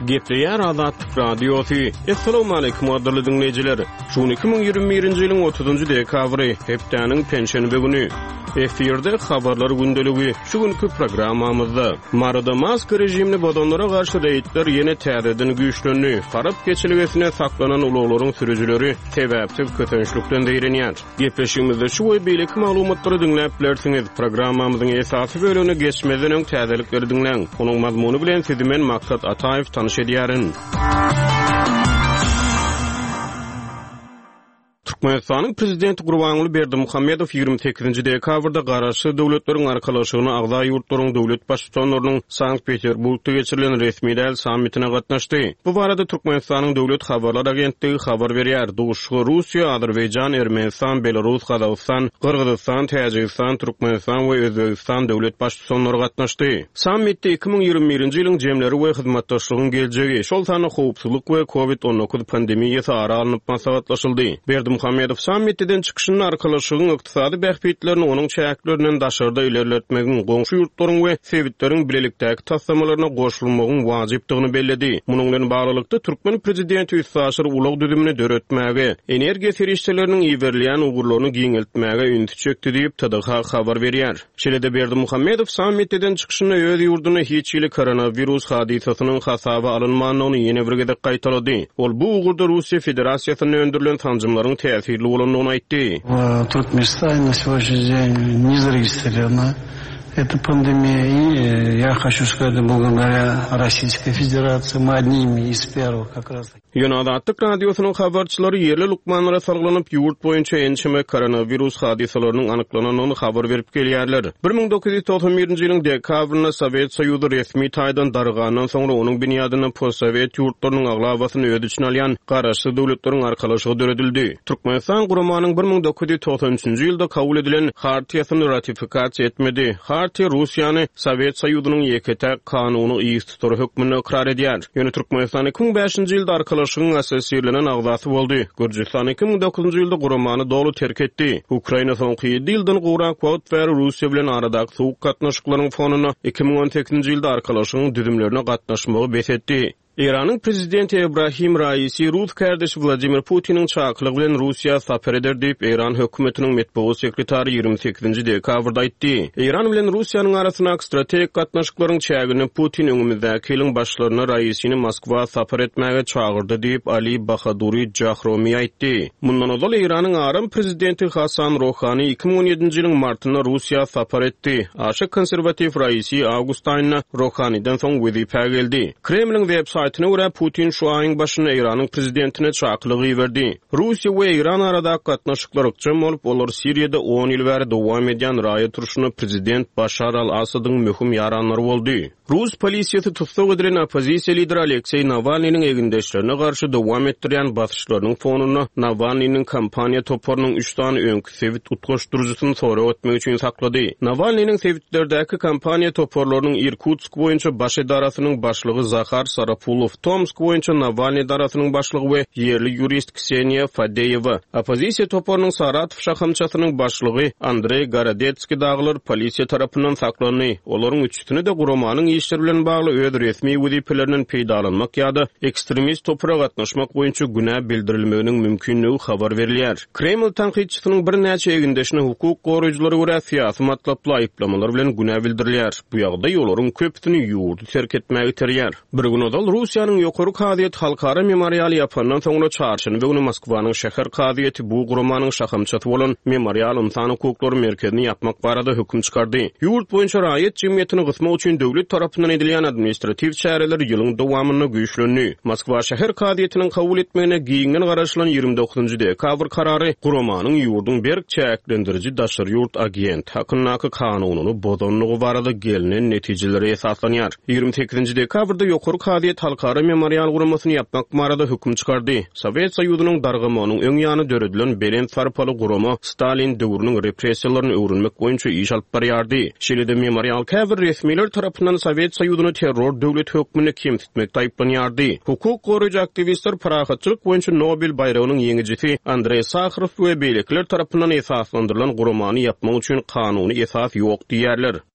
Gepleýär Azatlyk Radiosu. Assalamu alaykum adyly dinleýijiler. Şu 2021-nji ýylyň 30-njy dekabry, hepdeniň penşenbe güni. Eferde habarlar gündeligi. Şu günkü programmamyzda Marada maska rejimini bodanlara garşy reýitler ýene täzeden güýçlenýär. Farap geçiligine saklanan uluglaryň sürüjileri sebäpsiz kötünçlükden diýrenýär. Gepleşigimizde şu we beýleki maglumatlary dinläp bilersiňiz. Programmamyzyň esasy bölügine geçmeden öň täzelikleri dinleň. Onuň mazmuny bilen sizi men Maksat Ataýew tanış edýärin. Türkmenistanyň prezidenti Gurbanguly Berdimuhammedow 28-nji dekabrda garaşy döwletleriň arkalaşygyna agza ýurtlaryň döwlet başçylarynyň Sankt-Peterburgda geçirilen resmi däl sammitine gatnaşdy. Bu barada Türkmenistanyň döwlet habarlar agentligi habar berýär. Duşgy Russiýa, Azerbaýjan, Ermenistan, Belarus, Gazagystan, Kyrgyzstan, Täjikistan, Türkmenistan we Özbegistan döwlet başçylary gatnaşdy. Sammitde 2021-nji ýylyň jemleri we hyzmatdaşlygyň geljegi, şol sany howpsuzlyk we COVID-19 pandemiýasy ara alınıp maslahatlaşyldy. Muhammedow sammitden çıkışının arkalaşygyň ykdysady bähbitlerini onuň çäklerinden daşarda ilerletmegiň, goňşy ýurtlaryň we sewitleriň bilelikdäki taslamalaryna goşulmagyň wajypdygyny belledi. Munyň bilen baglykda Türkmen prezidenti üssaşyr ulug düzümini döretmäge, energiýa serişçileriniň iýberleýän ugurlaryny giňeltmäge ünti çekdi diýip TDH habar berýär. Şeýle-de Berdimuhammedow sammitden çıkışyny öz ýurduny hiç ýyly koronavirus hadisasynyň hasaba alynmagyny ýene bir gezek gaýtardy. Ol bu ugurda Russiýa Federatsiýasynyň öndürilen tanjymlaryň täsirli bolanlygyny aýtdy. В Туркменистане на сегодняшний день не зарегистрирована эта пандемия, и я хочу сказать, благодаря Российской Федерации мы одними из первых как раз. Ýöne-Azatlyk Radiosynyň habarçylary ýerli lukmanlara salgylanyp ýurt boýunça ençeme koronavirus hadisalarynyň anyklanynyny habar berip gelýärler. 1991-nji ýylyň dekabryna Sowet Soýuzy resmi taýdan darıgandan soňra onuň binýadyny post-sowet ýurtlarynyň aglabasyny öd içine alýan garaşy döwletleriň arkalaşygy döredildi. Türkmenistan gurmanyň 1993-nji ýylda kabul edilen hartiýasyny ratifikasiýa etmedi. Hartiýa Russiýany Sowet Soýuzynyň ýekete kanuny iýiş tutar hökmüne ikrar edýär. Ýöne Türkmenistan 2005-nji ýylda arkalaşygyň asasirlenen agzasy boldy. Gürjistan 2009-njy ýylda gurmany dolu terk etdi. Ukraina soňky 7 ýyldan gowrak wagt we Russiýa bilen aradaky sowuk gatnaşyklaryň fonuny 2018-nji ýylda arkalaşygyň düzümlerine gatnaşmagy besetdi. İran'ın prezidenti Ebrahim Raisi, Rus kardeşi Vladimir Putin'in çağrıklığı bilen Rusiya saper eder deyip İran hökümetinin metbuat sekretari 28-nji dekabrda aýtdy. İran bilen Rusiýanyň arasyna strategik gatnaşyklaryň çägini Putin öňümizdäki ýylyň başlaryna Raisini Moskwa saper etmäge çağırdy deyip Ali Bahaduri Jahromi aýtdy. Mundan ozal İran'yň aram prezidenti Hasan Rohani 2017-nji ýylyň martyna Rusiýa saper etdi. Aşy konserwativ Raisi awgust aýyna Rohani'den soň wezipe geldi. Kremliň web saytyna görä Putin şu aýyň başyna İranyň prezidentine çağrıklygy berdi. Russiýa we İran arada gatnaşyklar ykjam bolup, olar Siriýede 10 ýyl bäri dowam edýän raýat turşuny prezident Bashar al-Asadyň möhüm ýaranlary boldy. Rus polisiýasy tutsak edilen opozisiýa lideri Aleksey Navalnyň egindeşlerine garşy dowam etdirýän basyşlarynyň fonuny Navalnyň kampaniýa toplarynyň 3 tany öňkü sewit utgaşdyryjysyny sorag etmek üçin saklady. Navalnyň sewitlerdäki kampaniýa toplarynyň Irkutsk boýunça baş edarasynyň başlygy Zahar Sarapulov, Tomsk boýunça Navalny darasynyň başlygy we ýerli ýurist Kseniya Fadeyewa, opozisiýa toplarynyň Saratov şahamçasynyň başlygy Andrey Gorodetski daglar polisiýa tarapyndan saklandy. Olaryň üçüsini de gurmanyň işleri bilen bagly öz resmi wezipelerinden peýdalanmak ýa-da ekstremist topra gatnaşmak boýunça günä bildirilmeginiň mümkinligi habar berilýär. Kreml tanqidçisynyň bir näçe egindeşine hukuk goraýjylary görä syýasy matlaply aýplamalar bilen günä bildirilýär. Bu ýagda ýolaryň köpüni ýurdu terk etmäge terýär. Bir gün ozal Russiýanyň ýokary kadyýet halkara memorial ýapandan soňra çarşyny we Moskwanyň şäher kadyýeti bu gurmanyň şahamçaty bolan memorial insan hukuklary merkezini ýapmak barada hökm çykardy. Ýurt boýunça raýat jemgyýetini gysmak üçin döwlet tarapyndan edilýän administrativ çäreler ýylyň dowamyny güýçlendi. Moskwa şäher kadyýetiniň kabul etmegine giňden garaşylan 29-njy dekabr karary gurmanyň ýurduň berk çäklendiriji daşary ýurt agent hakynaky kanunyny bozanlygy barada gelinen netijelere esaslanýar. 28-nji dekabrda ýokary kadyýet halkara memorial guramasyny ýapmak barada hökm çykardy. Sowet Soýuzynyň dargamanyň öň ýany döredilen Belen sarpaly gurama Stalin döwrüniň repressiýalaryny öwrenmek boýunça iş alyp barýardy. Şeýle-de memorial käbir resmiler tarapyndan Sowet Soýuzyny terror döwlet hökmüne kemsitmekde aýplanýardy. Hukuk goraýjy aktivistler parahatçylyk boýunça Nobel bayragynyň ýeňijisi Andrey Sakharov we beýlekler tarapyndan esaslandyrylan guramany ýapmak üçin kanuny esas ýok diýerler.